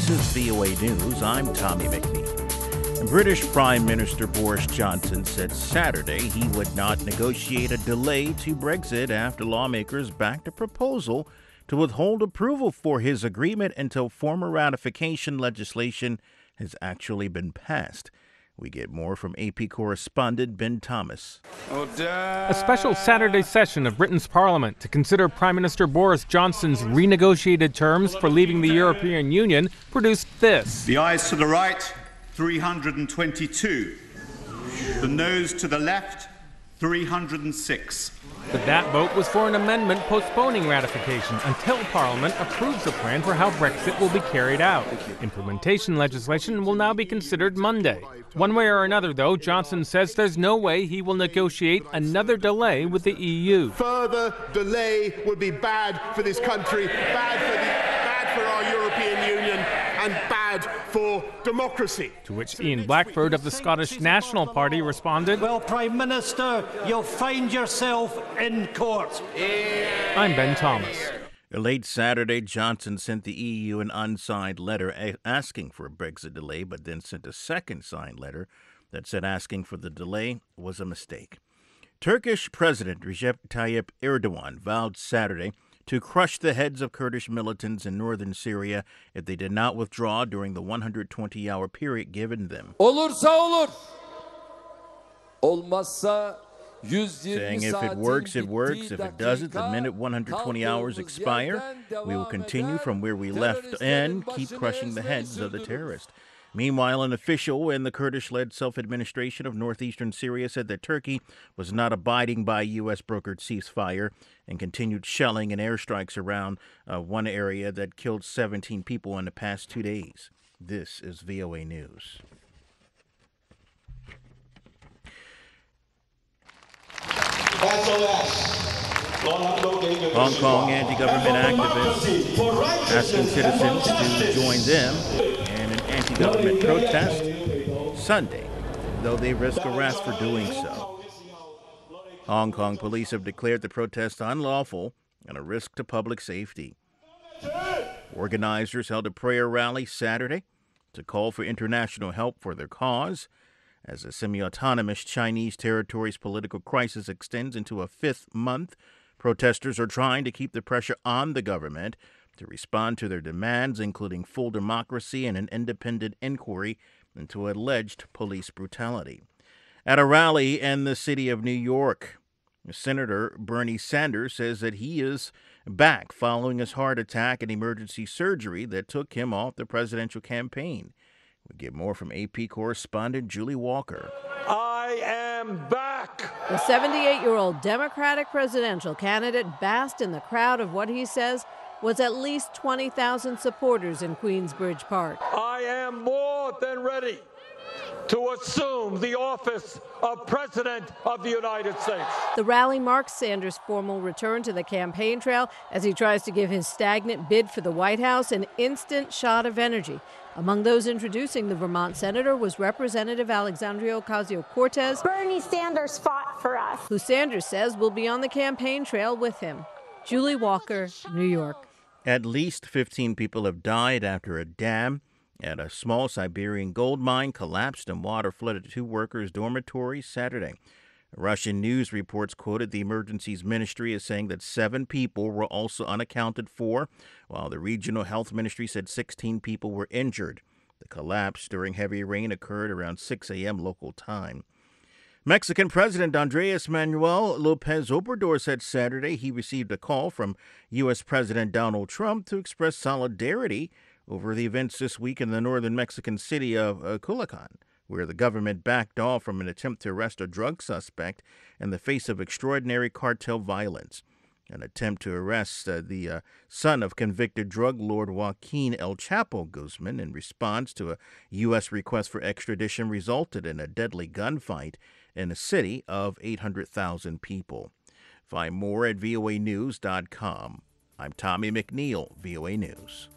This is VOA News. I'm Tommy McNeil. British Prime Minister Boris Johnson said Saturday he would not negotiate a delay to Brexit after lawmakers backed a proposal to withhold approval for his agreement until formal ratification legislation has actually been passed. We get more from AP correspondent Ben Thomas. A special Saturday session of Britain's Parliament to consider Prime Minister Boris Johnson's renegotiated terms for leaving the European Union produced this. The ayes to the right, 322. The noes to the left, 306. But that vote was for an amendment postponing ratification until Parliament approves a plan for how Brexit will be carried out. Implementation legislation will now be considered Monday. One way or another, though, Johnson says there's no way he will negotiate another delay with the EU. Further delay would be bad for this country, bad for our European Union, and bad for democracy. To which Ian Blackford of the Scottish National Party responded, "Well, Prime Minister, you'll find yourself in court." I'm Ben Thomas. Late Saturday, Johnson sent the EU an unsigned letter asking for a Brexit delay, but then sent a second signed letter that said asking for the delay was a mistake. Turkish President Recep Tayyip Erdogan vowed Saturday to crush the heads of Kurdish militants in northern Syria if they did not withdraw during the 120-hour period given them. Olursa olur. Olmazsa 120 saying if it works, it works. If it doesn't, the minute 120 hours expire, we will continue from where we left and keep crushing the heads of the terrorists. Meanwhile, an official in the Kurdish-led self-administration of northeastern Syria said that Turkey was not abiding by a U.S.-brokered ceasefire and continued shelling and airstrikes around one area that killed 17 people in the past 2 days. This is VOA News. Hong Kong anti-government activists asking citizens to join them in an anti-government protest Sunday, though they risk arrest for doing so. Hong Kong police have declared the protest unlawful and a risk to public safety. Organizers held a prayer rally Saturday to call for international help for their cause as the semi-autonomous Chinese territory's political crisis extends into a fifth month. Protesters are trying to keep the pressure on the government to respond to their demands, including full democracy and an independent inquiry into alleged police brutality. At a rally in the city of New York, Senator Bernie Sanders says that he is back following his heart attack and emergency surgery that took him off the presidential campaign. We get more from AP correspondent Julie Walker. I am back. The 78-year-old Democratic presidential candidate basked in the crowd of what he says was at least 20,000 supporters in Queensbridge Park. I am more than ready to assume the office of President of the United States. The rally marks Sanders' formal return to the campaign trail as he tries to give his stagnant bid for the White House an instant shot of energy. Among those introducing the Vermont senator was Representative Alexandria Ocasio-Cortez. Bernie Sanders fought for us. Who Sanders says will be on the campaign trail with him. Julie Walker, New York. At least 15 people have died after a dam at a small Siberian gold mine collapsed and water flooded two workers' dormitories Saturday. Russian news reports quoted the emergencies ministry as saying that 7 people were also unaccounted for, while the regional health ministry said 16 people were injured. The collapse during heavy rain occurred around 6 a.m. local time. Mexican President Andrés Manuel López Obrador said Saturday he received a call from U.S. President Donald Trump to express solidarity over the events this week in the northern Mexican city of Culiacan, where the government backed off from an attempt to arrest a drug suspect in the face of extraordinary cartel violence. An attempt to arrest the son of convicted drug lord Joaquin El Chapo Guzman in response to a U.S. request for extradition resulted in a deadly gunfight in a city of 800,000 people. Find more at voanews.com. I'm Tommy McNeil, VOA News.